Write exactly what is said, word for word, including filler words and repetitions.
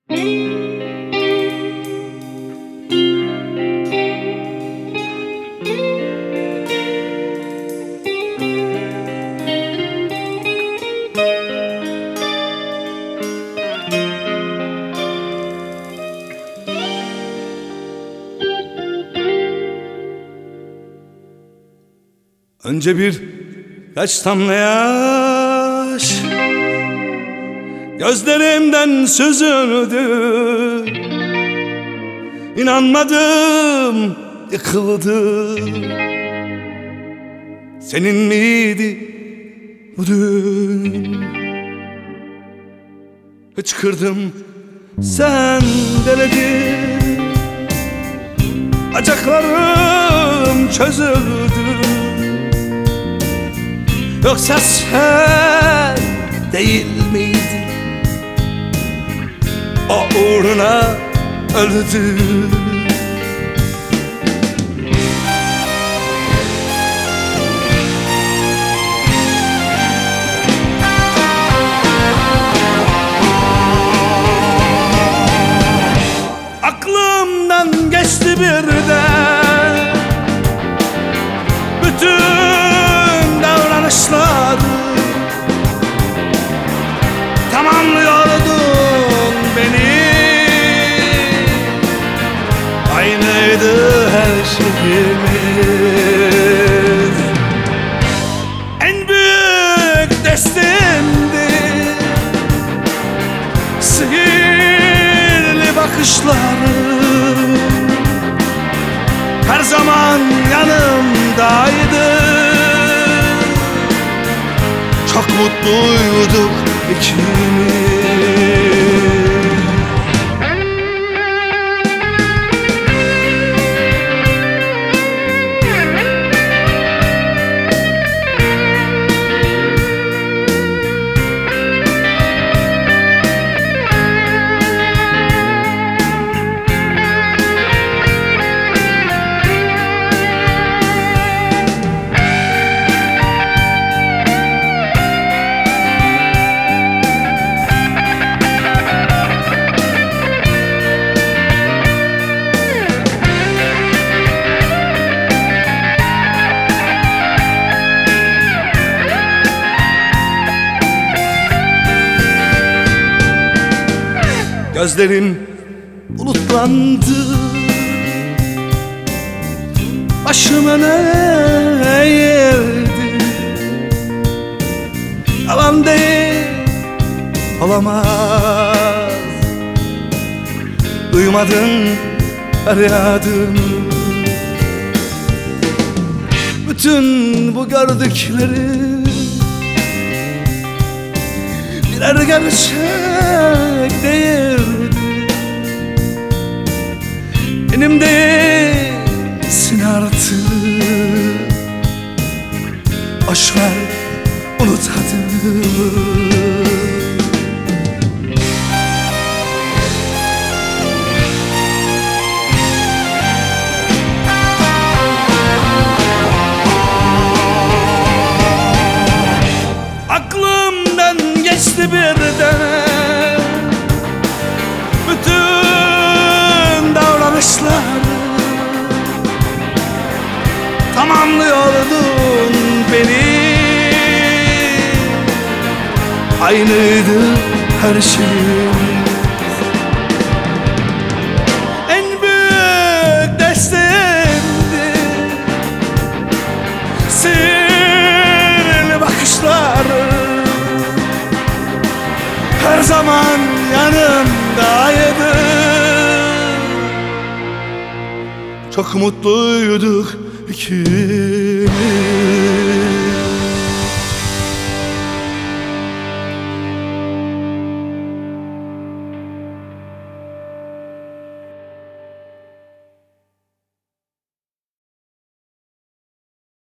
Önce bir kaç damla yaş gözlerimden süzüldü. İnanmadım, yıkıldı. Senin miydi bu dün? Hıçkırdım, sen deledin. Bacaklarım çözüldü. Yoksa sen değil miydin? O uğruna öldü. Aklımdan geçti birden bütün davranışları. Tamamlıyordun beni, aynıydı her şeyimiz. En büyük destemdi sihirli bakışları. Her zaman yanımdaydı. Çok mutluyduk ikimiz. Gözlerim bulutlandı. Başıma ne eğildi? Yalan değil, olamaz. Duymadın feryadımı. Bütün bu gördükleri birer gerçek değildi. Benim değilsin artık. Boşver, unut hadi. Aklımdan geçti birden bütün davranışlar. Tamamlıyordun beni, aynıydı her şeyimiz. En büyük destemdi sihirli bakışları. Her zaman yanımdaydı. Çok mutluyduk ikimiz.